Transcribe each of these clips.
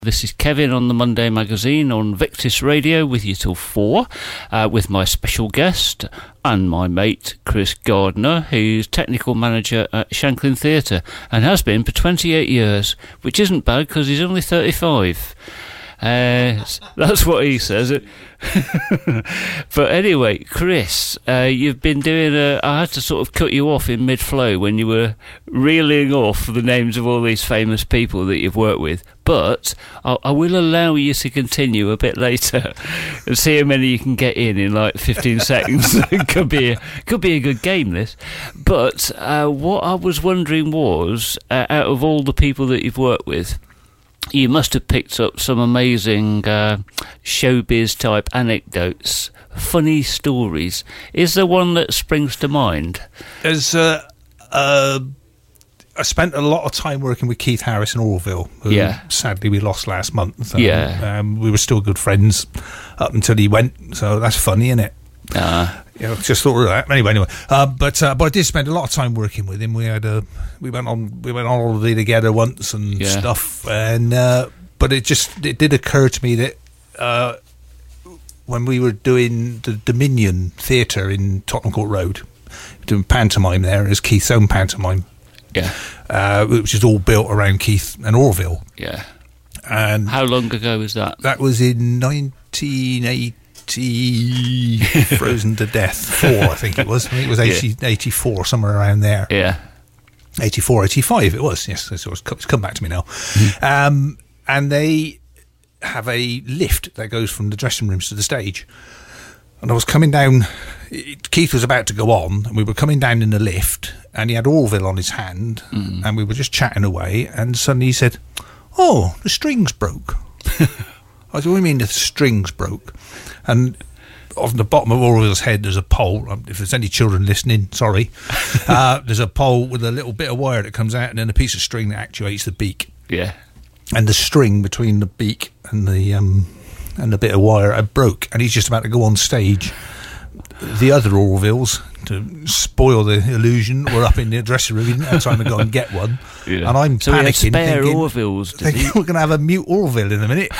This is Kevin on the Monday Magazine on Victus Radio with you till 4, with my special guest and my mate Chris Gardner, who's technical manager at Shanklin Theatre and has been for 28 years, which isn't bad because he's only 35. That's what he says. But anyway, Chris, you've been doing I had to sort of cut you off in mid-flow when you were reeling off the names of all these famous people that you've worked with. But I will allow you to continue a bit later and see how many you can get in like 15 seconds. It could be a good game, this. But what I was wondering was, out of all the people that you've worked with, you must have picked up some amazing showbiz type anecdotes, funny stories. Is there one that springs to mind? There's I spent a lot of time working with Keith Harris in Orville, who sadly we lost last month. We were still good friends up until he went, so that's funny, isn't it? Just thought of that. Anyway. But I did spend a lot of time working with him. We went on holiday together once and stuff. And but it did occur to me that when we were doing the Dominion Theatre in Tottenham Court Road, doing pantomime there, as Keith's own pantomime. Which is all built around Keith and Orville. Yeah. And how long ago was that? That was in 1980, frozen to death, 4, I think it was. I think it was 84, somewhere around there. Yeah. 84, 85 it was, yes. It's come back to me now. Mm-hmm. And they have a lift that goes from the dressing rooms to the stage. And I was coming down, Keith was about to go on, and we were coming down in the lift, and he had Orville on his hand, and we were just chatting away, and suddenly he said, "Oh, the strings broke." I said, "What do you mean the strings broke?" And on the bottom of Orville's head, there's a pole. If there's any children listening, sorry. There's a pole with a little bit of wire that comes out, and then a piece of string that actuates the beak. Yeah. And the string between the beak and the bit of wire broke, and he's just about to go on stage. The other Orvilles, to spoil the illusion, were up in the dressing room. He didn't have time to go and get one. Yeah. And I'm panicking, thinking we're going to have a mute Orville in a minute.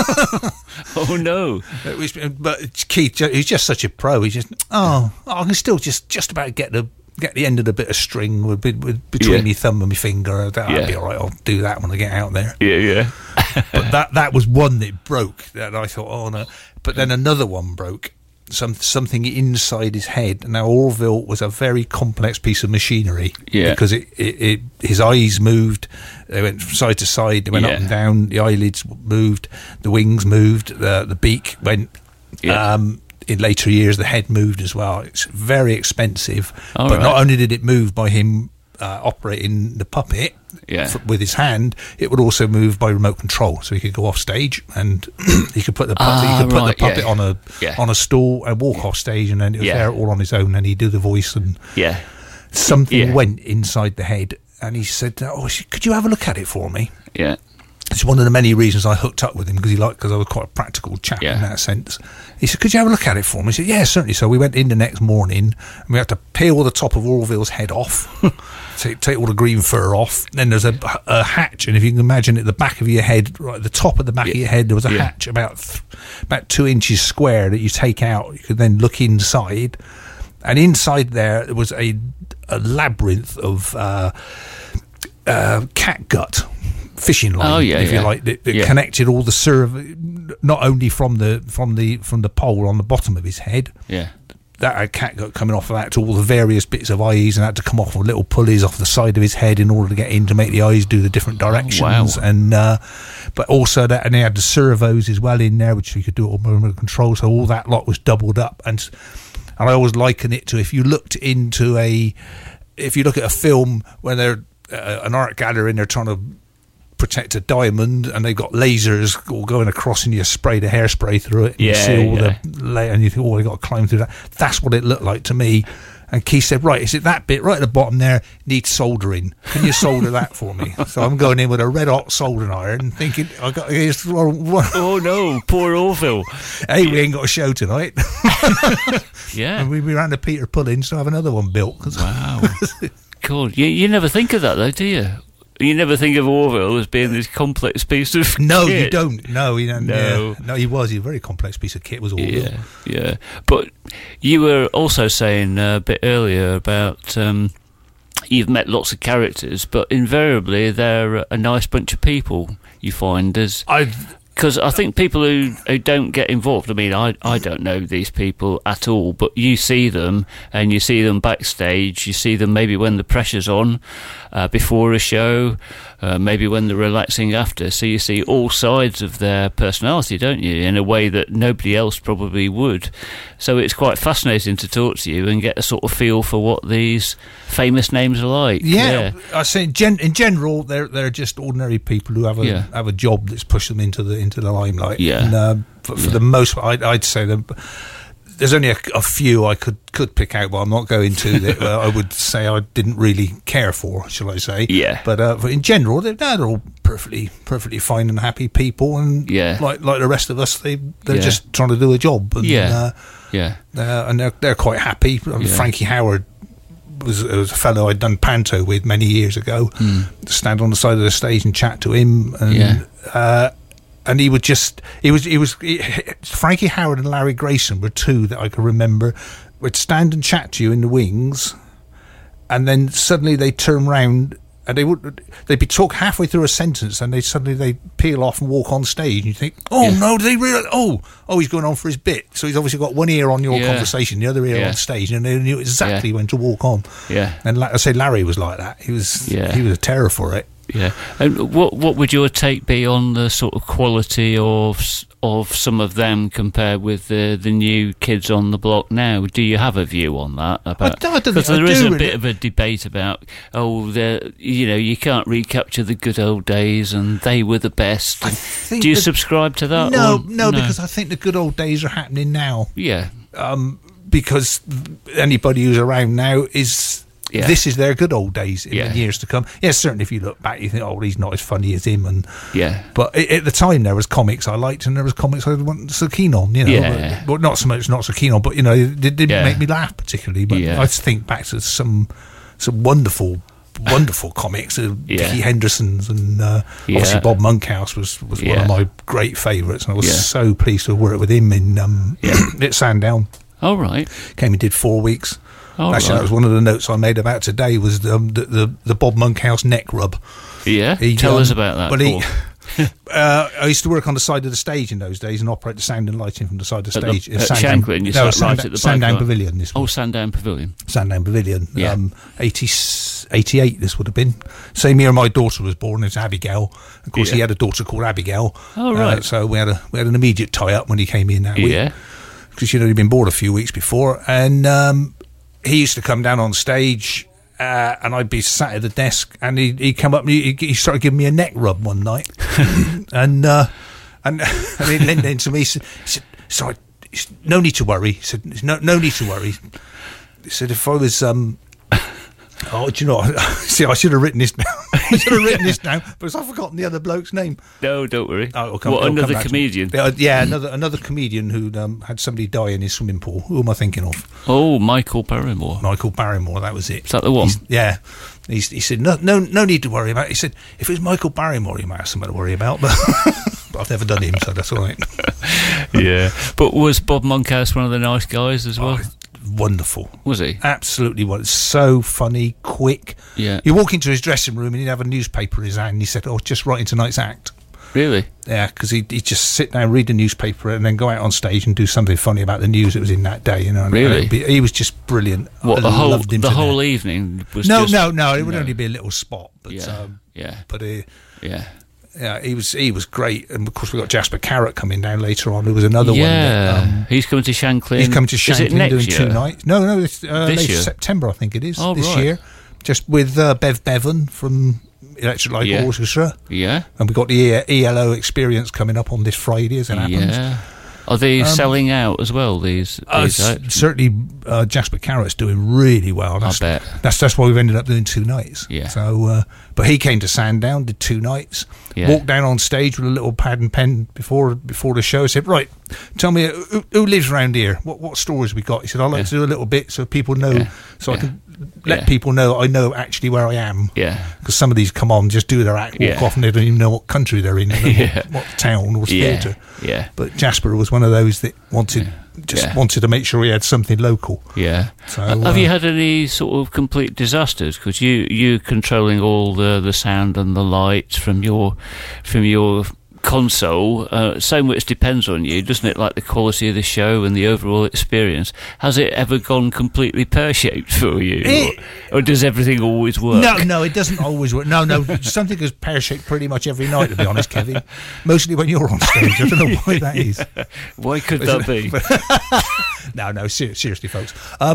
Oh no! But Keith, he's just such a pro. He's just I can still just about get the end of the bit of string between my thumb and my finger. That'll be all right. I'll do that when I get out there. Yeah. But that was one that broke. That I thought, oh no. But then another one broke. Something inside his head. Now Orville was a very complex piece of machinery. Yeah. Because his eyes moved. They went from side to side. They went up and down. The eyelids moved. The wings moved. The beak went. Yeah. In later years, the head moved as well. It's very expensive. But not only did it move by him operating the puppet with his hand, it would also move by remote control. So he could go off stage and he could put the puppet on a stool and walk off stage, and then it was there all on his own, and he'd do the voice, and something went inside the head, and he said, "Oh, could you have a look at it for me?" Yeah. It's one of the many reasons I hooked up with him, because I was quite a practical chap in that sense. He said, "Could you have a look at it for me?" I said, "Yeah, certainly." So we went in the next morning, and we had to peel the top of Orville's head off, take all the green fur off. Then there's a hatch, and if you can imagine at the back of your head, right at the top of the back of your head, there was a hatch about 2 inches square that you take out. You could then look inside, and inside there was a labyrinth of catgut. Fishing line, if you like, that connected all the servo, not only from the pole on the bottom of his head. Yeah, that had catgut coming off of that to all the various bits of eyes, and had to come off with little pulleys off the side of his head in order to get in to make the eyes do the different directions. Wow. And but also that, and they had the servos as well in there, which you could do all remote control. So all that lot was doubled up, and I always liken it to if you look at a film when they're an art gallery and they're trying to protect a diamond, and they've got lasers all going across, and you spray the hairspray through it, and you see all the layer, and you think, they've got to climb through that. That's what it looked like to me. And Keith said, "Right, is it that bit right at the bottom there needs soldering? Can you solder that for me?" So I'm going in with a red hot soldering iron, thinking, oh no, poor Orville. Hey, we ain't got a show tonight. And we ran to Peter Pullins to have another one built. Wow. Cool. You never think of that though, do you? You never think of Orville as being this complex piece of kit. You don't. No, you don't. No. Yeah. No, he was a very complex piece of kit, was Orville. Yeah. But you were also saying a bit earlier about you've met lots of characters, but invariably they're a nice bunch of people, you find. Because I think people who don't get involved, I mean, I don't know these people at all, but you see them, and you see them backstage, you see them maybe when the pressure's on, before a show, maybe when they're relaxing after, so you see all sides of their personality, don't you, in a way that nobody else probably would. So it's quite fascinating to talk to you and get a sort of feel for what these famous names are like. Yeah. I say in general, they're just ordinary people who have a job that's pushed them into the limelight. Yeah. And for the most part, I'd say there's only a few I could pick out, but I'm not going to. That I would say I didn't really care for, shall I say? Yeah. But in general, they're all perfectly fine and happy people, and like the rest of us, they're just trying to do a job. And, and they're quite happy. Frankie Howard was a fellow I'd done panto with many years ago. Stand on the side of the stage and chat to him, and he was Frankie Howard and Larry Grayson were two that I can remember would stand and chat to you in the wings, and then suddenly they'd turn round and they'd be talk halfway through a sentence, and they'd peel off and walk on stage, and you think, no, do they realise? He's going on for his bit, so he's obviously got one ear on your conversation, the other ear on stage, and they knew exactly when to walk on. And like I say, Larry was like that. He was a terror for it. Yeah, and what would your take be on the sort of quality of some of them compared with the new kids on the block now? Do you have a view on that? Because there is a bit of a debate about you can't recapture the good old days and they were the best. Do you subscribe to that? No, because I think the good old days are happening now. Yeah, because anybody who's around now is. This is their good old days in the years to come. Yes, certainly if you look back, you think, he's not as funny as him. But at the time, there was comics I liked, and there was comics I wasn't so keen on. But not so keen on. But it didn't make me laugh particularly. But I just think back to some wonderful comics, Dickie Henderson's, and obviously Bob Monkhouse was one of my great favourites, and I was so pleased to work with him in at Sandown. Oh right, came and did 4 weeks. Actually, that was one of the notes I made about today, was the Bob Monkhouse neck rub. Yeah, tell us about that. Well, I used to work on the side of the stage in those days and operate the sound and lighting from the side of the stage. At Shanklin, you sat right at the back. Sandown Pavilion. Sandown Pavilion. Sandown Pavilion. 88 this would have been. Same year my daughter was born, it's Abigail. Of course, he had a daughter called Abigail. Oh, right. So we had an immediate tie-up when he came in that week. Because, he'd been born a few weeks before. And he used to come down on stage, and I'd be sat at the desk, and he'd come up and he started giving me a neck rub one night. and he leaned into me, he said, sorry, no need to worry. He said, no need to worry. He said, if I was... do you know? See, I should have written this down. Because I've forgotten the other bloke's name. No, don't worry. Another comedian? Another comedian who had somebody die in his swimming pool. Who am I thinking of? Oh, Michael Barrymore. That was it. Is that the one? He said, no need to worry about it. He said, if it was Michael Barrymore, you might have something to worry about. But I've never done him, so that's all right. Yeah. But was Bob Monkhouse one of the nice guys as well? Wonderful. Was he? Absolutely wonderful. So funny, quick. Yeah. You walk into his dressing room and he'd have a newspaper in his hand and he said, just writing tonight's act. Really? Yeah, because he'd just sit down, read the newspaper, and then go out on stage and do something funny about the news that was in that day. Really? He was just brilliant. What, the whole evening was No, it would only be a little spot. But, he was great, and of course we got Jasper Carrot coming down later on, who was another one. Yeah, he's coming to Shanklin. He's coming to Shanklin doing 2 nights. No, it's this year? September, I think it is. Year, just with Bev Bevan from Electric Light Orchestra. Yeah, and we got the ELO Experience coming up on this Friday, as it happens. Yeah. Are they selling out as well? These certainly, Jasper Carrot's doing really well. I bet that's why we've ended up doing 2 nights. Yeah. So, but he came to Sandown, did 2 nights, walked down on stage with a little pad and pen before the show. Said, "Right, tell me who lives around here. What stores we got?" He said, "I'd like to do a little bit so people know, I can let people know I know actually where I am. Yeah. Because some of these come on, just do their act, walk off, and they don't even know what country they're in, what town or theatre. Yeah. But Jasper was one of those that wanted to make sure he had something local. Yeah. So, have you had any sort of complete disasters? Because you controlling all the sound and the lights from your console, so much depends on you, doesn't it? Like the quality of the show and the overall experience. Has it ever gone completely pear-shaped for you, or does everything always work? No, it doesn't always work. No, something goes pear-shaped pretty much every night, to be honest, Kevin. Mostly when you're on stage. I don't know why that is. Why could that be? No, seriously, folks.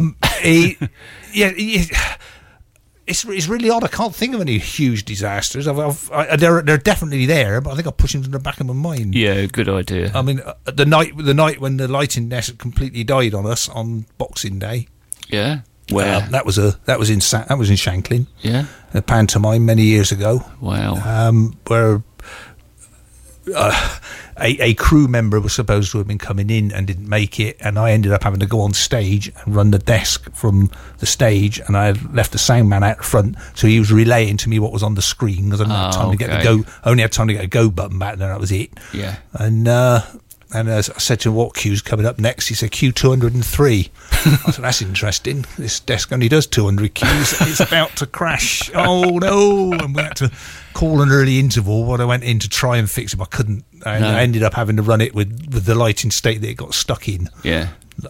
It's really odd. I can't think of any huge disasters. They're definitely there, but I think I push them to the back of my mind. Yeah, good idea. I mean, the night when the lighting desk completely died on us on Boxing Day. Yeah, where that was in Shanklin. Yeah, a pantomime many years ago. Wow. Where a crew member was supposed to have been coming in and didn't make it, and I ended up having to go on stage and run the desk from the stage, and I had left the sound man out front, so he was relaying to me what was on the screen, because I didn't have time to get the go. I only had time to get a go button back there. That was it. Yeah. And as I said to him, what queue's coming up next? He said queue 203. I said, that's interesting. This desk only does 200 queues. It's about to crash. Oh no! And we had to call an early interval. What I went in to try and fix it, I couldn't. And I ended up having to run it with the lighting state that it got stuck in. Yeah.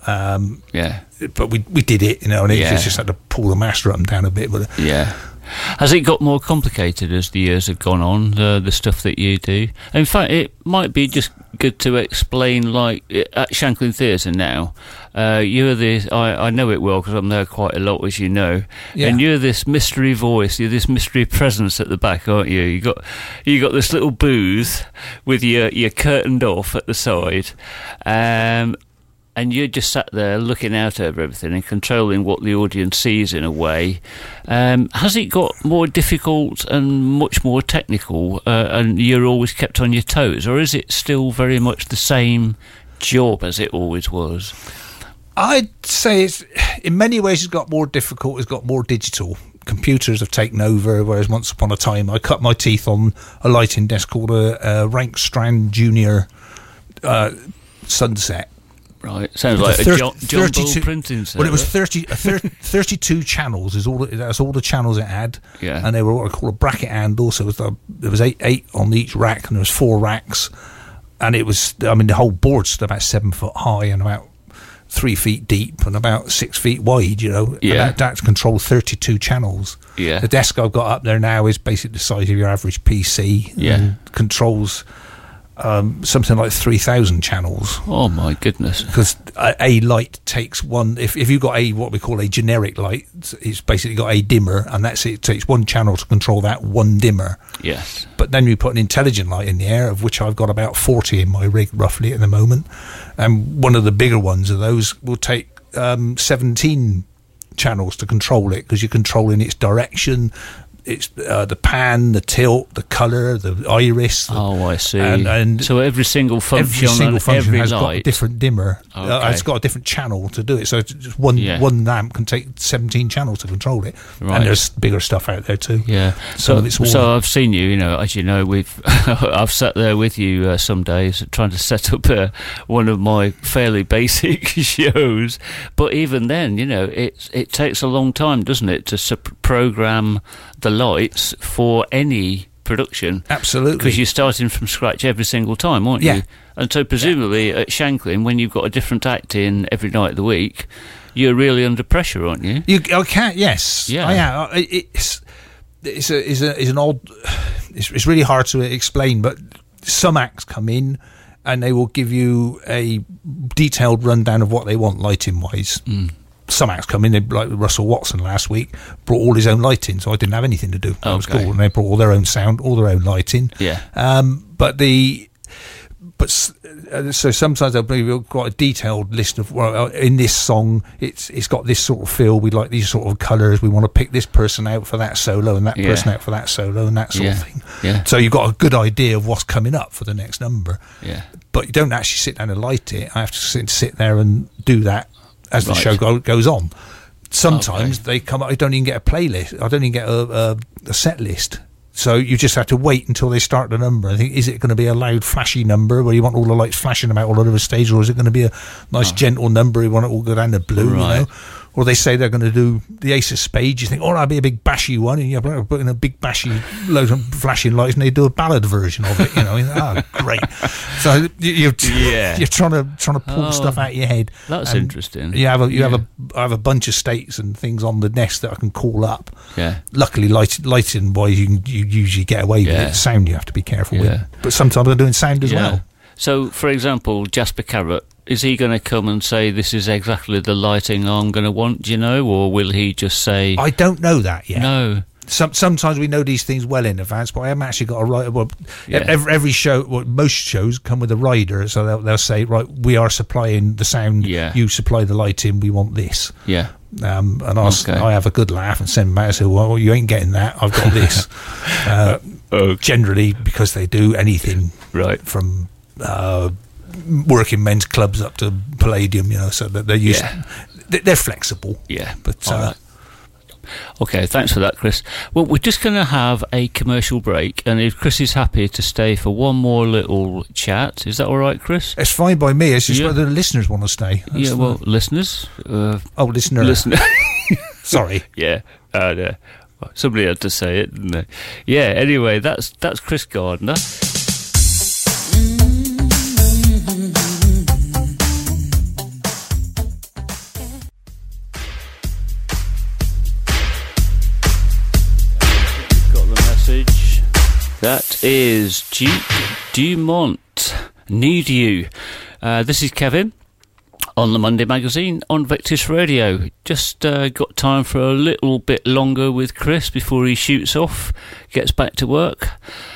But we did it, and it just had to pull the master up and down a bit. But has it got more complicated as the years have gone on, the stuff that you do? In fact, it might be just good to explain, like, at Shanklin Theatre now, you're this, I know it well because I'm there quite a lot, as you know, and you're this mystery voice, you're this mystery presence at the back, aren't you? You got this little booth with your curtained off at the side, and you're just sat there looking out over everything and controlling what the audience sees in a way. Has it got more difficult and much more technical, and you're always kept on your toes, or is it still very much the same job as it always was? I'd say in many ways it's got more difficult, it's got more digital. Computers have taken over, whereas once upon a time I cut my teeth on a lighting desk called a Rank Strand Junior Sunset. Right, sounds like a John Bull printing set. Well, it was 32 channels. That's all the channels it had. Yeah, and they were what I call a bracket handle. So there was eight on each rack, and there was 4 racks. And it was, I mean, the whole board stood about 7 foot high and about 3 feet deep and about 6 feet wide. And that controlled 32 channels. Yeah, the desk I've got up there now is basically the size of your average PC. Yeah, and controls something like 3,000 channels. Oh my goodness! Because a light takes one. If you've got what we call a generic light, it's basically got a dimmer, and that's it. It takes one channel to control that one dimmer. Yes. But then we put an intelligent light in the air, of which I've got about 40 in my rig roughly at the moment, and one of the bigger ones of those will take 17 channels to control it, because you're controlling its direction. It's the pan, the tilt, the colour, the iris. I see. And so every single function has light got a different dimmer. Okay. It's got a different channel to do it. So just one lamp can take 17 channels to control it. Right. And there's bigger stuff out there too. Yeah. So I've seen you. As you know, I've sat there with you some days trying to set up one of my fairly basic shows. But even then, it takes a long time, doesn't it, to program the lights for any production. Absolutely. Because you're starting from scratch every single time, aren't you? And so presumably at Shanklin, when you've got a different act in every night of the week, you're really under pressure, aren't you? Yes. Yeah. I am. It's an odd. It's really hard to explain, but some acts come in and they will give you a detailed rundown of what they want lighting wise. Some acts come in, like Russell Watson last week, brought all his own lighting, so I didn't have anything to do. That was cool. And they brought all their own sound, all their own lighting. Yeah. So sometimes they'll be quite a detailed list of, well, in this song, it's got this sort of feel. We like these sort of colours. We want to pick this person out for that solo and that person out for that solo and that sort of thing. Yeah. So you've got a good idea of what's coming up for the next number. Yeah. But you don't actually sit down and light it. I have to sit there and do that as the show goes on. sometimes they come up. I don't even get a playlist. I don't even get a set list. So you just have to wait until they start the number. I think, is it going to be a loud, flashy number where you want all the lights flashing about all over the stage, or is it going to be a nice, gentle number you want it all go down the blue, you know? Or they say they're going to do the Ace of Spades. You think, that'll be a big bashy one, and you put in a big bashy load of flashing lights, and they do a ballad version of it. You know, great. So you're trying to pull stuff out of your head. That's interesting. You have a bunch of states and things on the nest that I can call up. Yeah. Luckily, lighting wise, you usually get away with it. Sound you have to be careful with, but sometimes they're doing sound as well. So, for example, Jasper Carrot, is he going to come and say, this is exactly the lighting I'm going to want, do you know? Or will he just say... I don't know that yet. No. Sometimes we know these things well in advance, but I haven't actually got a rider. Well, every show, most shows come with a rider, so they'll say, right, we are supplying the sound, you supply the lighting, we want this. Yeah. And I have a good laugh and send them out and say, well, you ain't getting that, I've got this. Generally, because they do anything from... working men's clubs up to Palladium, you know, so that they're used. They're flexible. Yeah, but okay, thanks for that, Chris. Well, we're just going to have a commercial break, and if Chris is happy to stay for one more little chat, is that all right, Chris? It's fine by me. It's just whether the listeners want to stay. Listeners. Listener. Sorry. Somebody had to say it, didn't they? Yeah. Anyway, that's Chris Gardner. That is Duke Dumont, Need You. This is Kevin on the Monday Magazine on Vectis Radio. Just got time for a little bit longer with Chris before he shoots off, gets back to work.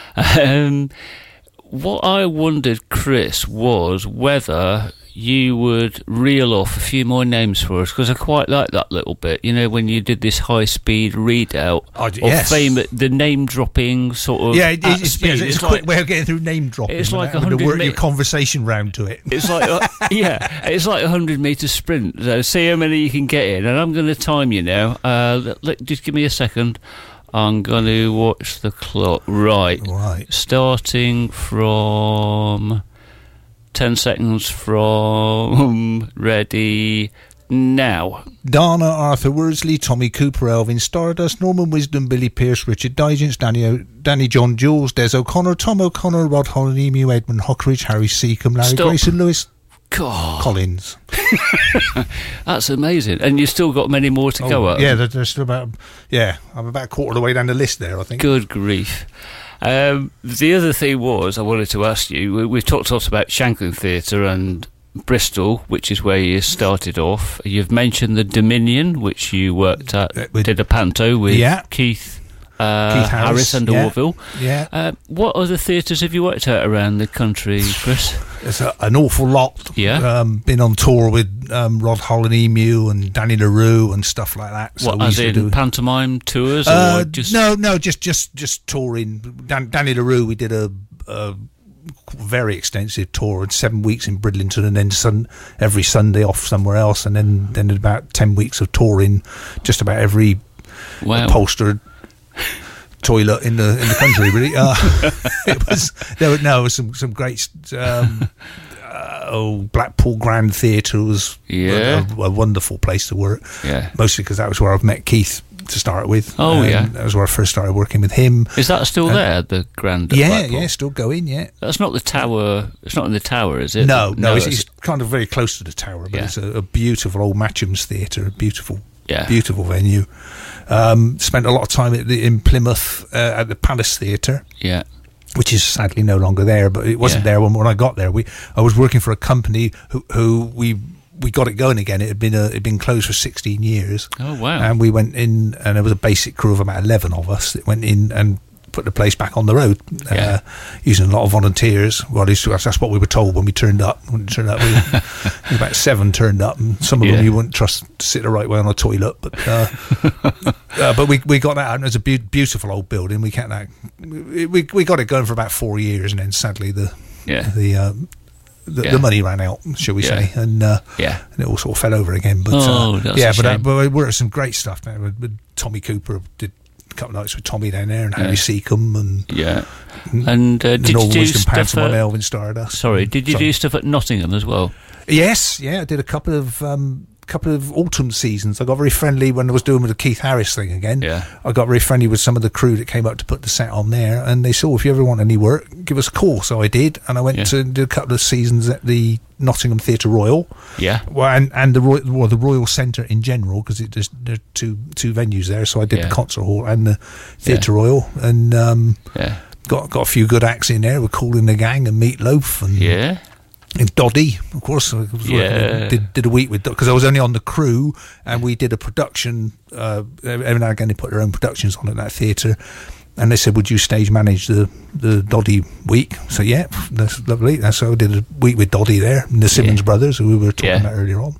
What I wondered, Chris, was whether you would reel off a few more names for us, because I quite like that little bit. You know, when you did this high-speed readout of fame, the name-dropping sort of... Yeah, it's a quick way of getting through name-dropping. It's like work your conversation round to it. It's like, it's like a 100-metre sprint. So see how many you can get in, and I'm going to time you now. Just give me a second. I'm going to watch the clock. Right. Starting from... 10 seconds from ready now. Dana, Arthur Worsley, Tommy Cooper, Elvin Stardust, Norman Wisdom, Billy Pearce, Richard Digance, Danny John Jules, Des O'Connor, Tom O'Connor, Rod Holland-Emu, Edmund Hockridge, Harry Seacombe, Larry Grayson, Lewis Collins. That's amazing. And you've still got many more to go up. Yeah, there's still I'm about a quarter of the way down the list there, I think. Good grief. The other thing was, I wanted to ask you, we've talked a lot about Shanklin Theatre and Bristol, which is where you started off. You've mentioned the Dominion, which you worked at, did a panto with Keith Harris and Orville. Yeah. What other theatres have you worked at around the country, Chris? There's an awful lot. Yeah. Been on tour with Rod Holland-Emu and Danny LaRue and stuff like that. So as in pantomime tours? Or just... No, just touring. Danny LaRue, we did a very extensive tour, 7 weeks in Bridlington, and then every Sunday off somewhere else, and then about 10 weeks of touring just about every upholstered toilet in the country, really. There was some great Blackpool Grand Theatre was a wonderful place to work, mostly because that was where I've met Keith to start with. That was where I first started working with him. Is that still there, the Grand? Still going. That's not the tower. It's not in the tower, is it? No, it's kind of very close to the tower, but it's a beautiful old Matcham's Theatre, a beautiful venue. Spent a lot of time in Plymouth at the Palace Theatre, which is sadly no longer there, but it wasn't there when I got there. I was working for a company who we got it going again. It had been closed for 16 years. Oh wow! And we went in, and there was a basic crew of about 11 of us that went in and put the place back on the road, using a lot of volunteers. Well, that's what we were told when we turned up. About 7 turned up, and some of them you wouldn't trust to sit the right way on a toilet. But we got that out, and it was a beautiful old building. We kept that. We got it going for about 4 years, and then sadly the the money ran out, shall we say, and it all sort of fell over again. But but we worked some great stuff there with Tommy Cooper. Did a couple of nights with Tommy down there, and Harry Seacombe, and did you do stuff at Melvin Stardust? Did you do stuff at Nottingham as well? Yes, I did a couple of autumn seasons. I got very friendly when I was doing with the Keith Harris thing again. I got very friendly with some of the crew that came up to put the set on there, and they said, if you ever want any work, give us a call. So I did, and I went to do a couple of seasons at the Nottingham Theatre Royal, and the Royal Centre in general, because there are two venues there. So I did the concert hall and the Theatre Royal, and got a few good acts in there. We're Cool in the Gang and Meat Loaf, and and Doddy, of course. I was did a week with, because I was only on the crew, and we did a production. Every now and again, they put their own productions on at that theatre, and they said, "Would you stage manage the Doddy week?" So that's lovely. And so I did a week with Doddy there, and the Simmons brothers, who we were talking about earlier on.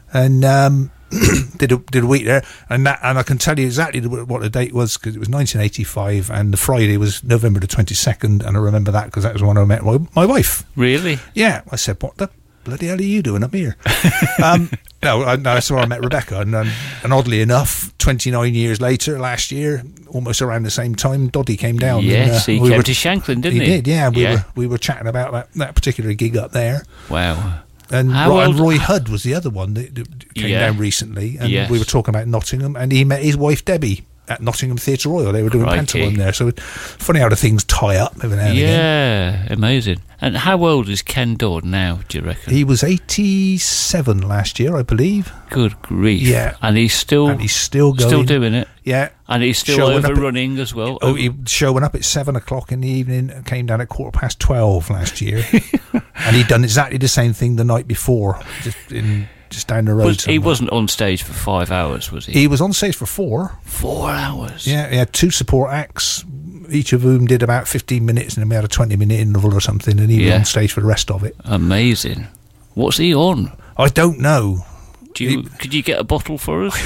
And did a week there, and I can tell you exactly what the date was, because it was 1985, and the Friday was November the 22nd, and I remember that because that was when I met my wife. Really? Yeah. I said, "What the bloody hell are you doing up here?" No, that's where I met Rebecca, and oddly enough, 29 years later, last year, almost around the same time, Doddy came down. Yes, he came to Shanklin, didn't he? He did, yeah. We were chatting about that particular gig up there. Wow. And Roy Hudd was the other one that came down recently, and we were talking about Nottingham, and he met his wife Debbie at Nottingham Theatre Royal. They were doing pantomime there, so funny how the things tie up every now and again. Yeah, amazing. And how old is Ken Dodd now, do you reckon? He was 87 last year, I believe. Good grief. Yeah. And he's still going. Still doing it. Yeah. And he's still overrunning as well. Oh, he showing up at 7 o'clock in the evening, and came down at 12:15 last year. And he'd done exactly the same thing the night before, just down the road. He wasn't on stage for 5 hours, was he? He was on stage for 4. 4 hours? Yeah, he had 2 support acts, each of whom did about 15 minutes, and then we had a 20-minute interval or something, and he was on stage for the rest of it. Amazing. What's he on? I don't know. Could you get a bottle for us?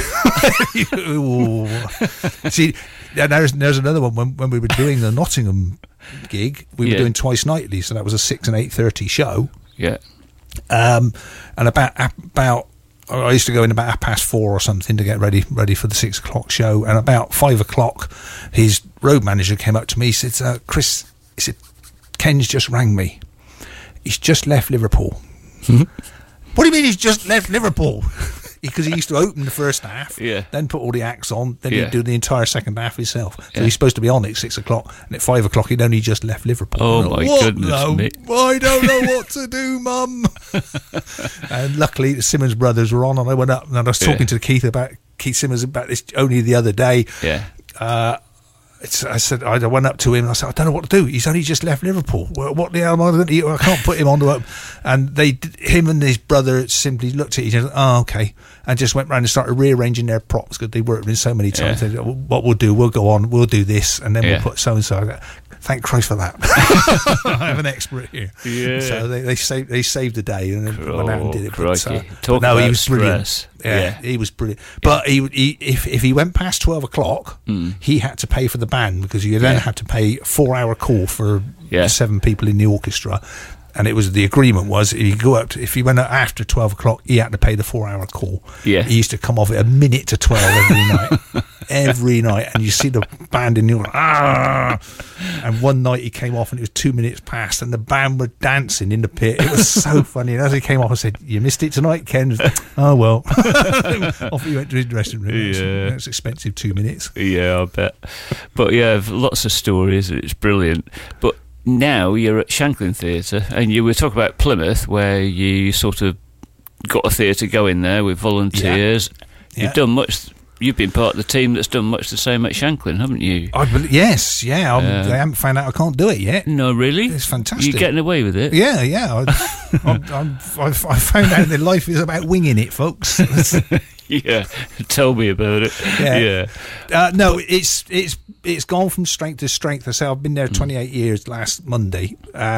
See, there's another one. When we were doing the Nottingham gig, we were doing twice nightly, so that was a 6 and 8:30 show. Yeah. And about I used to go in about 4:30 or something to get ready for the 6 o'clock show, and about 5 o'clock, his road manager came up to me. He said, "Chris," he said, "Ken's just rang me. He's just left Liverpool." What do you mean he's just left Liverpool? Because he used to open the first half, then put all the acts on, then he'd do the entire second half himself. So he's supposed to be on at 6 o'clock, and at 5 o'clock he'd only just left Liverpool. Oh, my goodness me. I don't know what to do, Mum. And luckily the Simmons brothers were on, and I went up, and I was talking to Keith Simmons about this only the other day. I went up to him and I said, "I don't know what to do. He's only just left Liverpool. What the hell am I going to do? I can't put him onto it." And him and his brother simply looked at each other. "Oh, okay," and just went round and started rearranging their props, because they worked in so many times. They said, "What we'll do, we'll go on, we'll do this, and then we'll put so and so." Thank Christ for that. I have an expert here. Yeah. So they saved the day and went out and did it. But he was brilliant. Yeah, he was brilliant. But if he went past 12 o'clock, he had to pay for the band, because you then had to pay a 4-hour call for 7 people in the orchestra. And the agreement was, if he went out after 12 o'clock, he had to pay the 4-hour call. Yeah. He used to come off at a minute to 12 every night. Every night. And you see the band in the and one night he came off and it was 2 minutes past, and the band were dancing in the pit. It was so funny. And as he came off, I said, "You missed it tonight, Ken." "Oh, well." Off he went to his dressing room. Yeah. That's expensive 2 minutes. Yeah, I bet. But yeah, lots of stories. It's brilliant. But now you're at Shanklin Theatre, and you were talking about Plymouth, where you sort of got a theatre going there with volunteers. You've been part of the team that's done much the same at Shanklin, haven't you? Yes. They haven't found out I can't do it yet. No, really? It's fantastic. You're getting away with it? Yeah. I found out that life is about winging it, folks. Yeah, tell me about it. Yeah. No, it's gone from strength to strength. I say I've been there 28 years last Monday.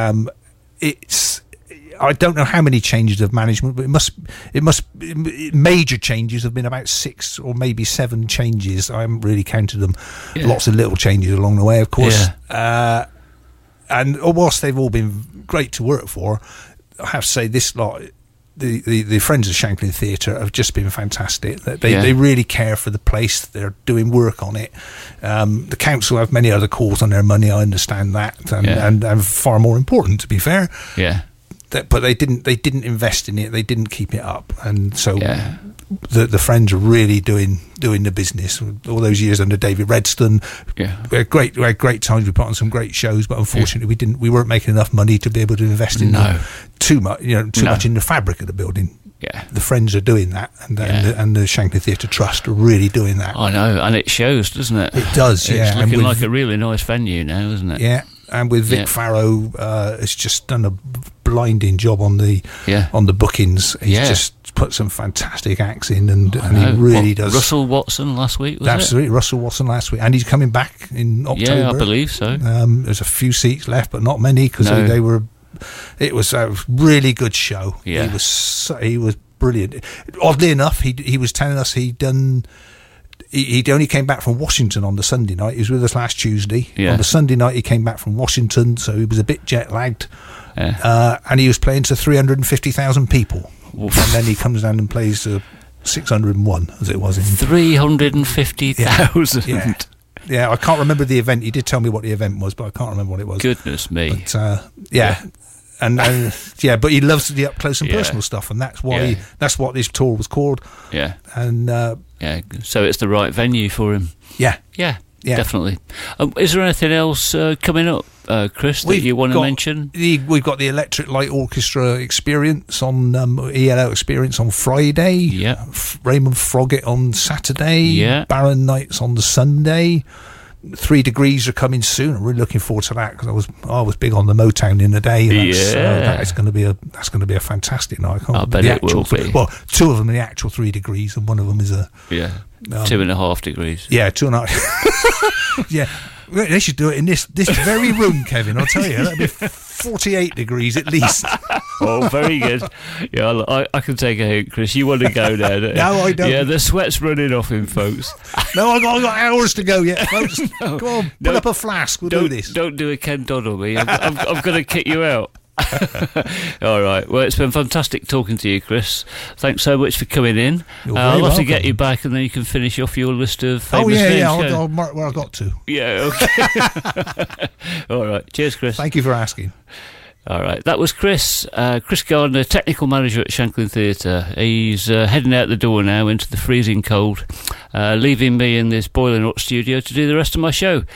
I don't know how many changes of management, but it must major changes have been about 6 or maybe 7 changes. I haven't really counted them. Yeah. Lots of little changes along the way, of course. And whilst they've all been great to work for, I have to say, this lot, the friends of Shanklin Theatre have just been fantastic. They really care for the place. They're doing work on it. The council have many other calls on their money. I understand that, and far more important, to be fair. Yeah. But they didn't invest in it. They didn't keep it up, and so the friends are really doing the business. All those years under David Redston, we had great times. We put on some great shows, but unfortunately we weren't making enough money to be able to invest in too much in the fabric of the building. Yeah, the friends are doing that, and the Shanklin Theatre Trust are really doing that. I know, and it shows, doesn't it? It does. It's looking like a really nice venue now, isn't it? Yeah. And with Vic Farrow, has just done a blinding job on the bookings. He's just put some fantastic acts in, and he really does. Russell Watson last week, was Absolutely, Russell Watson last week, and he's coming back in October. Yeah, I believe so. There's a few seats left, but not many, because they were. It was a really good show. Yeah, he was brilliant. Oddly enough, he was telling us he'd only came back from Washington on the Sunday night. He was with us last Tuesday. Yeah. On the Sunday night, he came back from Washington, so he was a bit jet-lagged. Yeah. And he was playing to 350,000 people. Oof. And then he comes down and plays to 601, as it was. 350,000? Yeah, I can't remember the event. He did tell me what the event was, but I can't remember what it was. Goodness me. But, but he loves the up close and personal stuff, and that's why that's what this tour was called. Yeah, and so it's the right venue for him. Yeah, definitely. Is there anything else coming up, Chris, that you want to mention? We've got the Electric Light Orchestra experience on ELO experience on Friday. Yeah, Raymond Froggatt on Saturday. Yeah, Baron Nights on the Sunday. 3 Degrees are coming soon. I'm really looking forward to that, because I was big on the Motown in the day. That's going to be a fantastic night. I bet it will be. Well, 2 of them are the actual 3 Degrees, and one of them is 2.5 degrees. Yeah, 2.5. Yeah. They should do it in this very room, Kevin. I'll tell you, that'd be 48 degrees at least. Oh, very good. Yeah, I can take a hint, Chris. You want to go there? No, I don't. Yeah, the sweat's running off him, folks. No, I got hours to go yet, folks. Come on, put up a flask. We'll do this. Don't do a Ken Dodd on me. I'm going to kick you out. All right. Well, it's been fantastic talking to you, Chris. Thanks so much for coming in. I'll have to get you back, and then you can finish off your list of famous names. I'll mark where I got to. Yeah. Okay. All right. Cheers, Chris. Thank you for asking. All right, that was Chris Gardner, technical manager at Shanklin Theatre. He's heading out the door now into the freezing cold, leaving me in this boiling hot studio to do the rest of my show.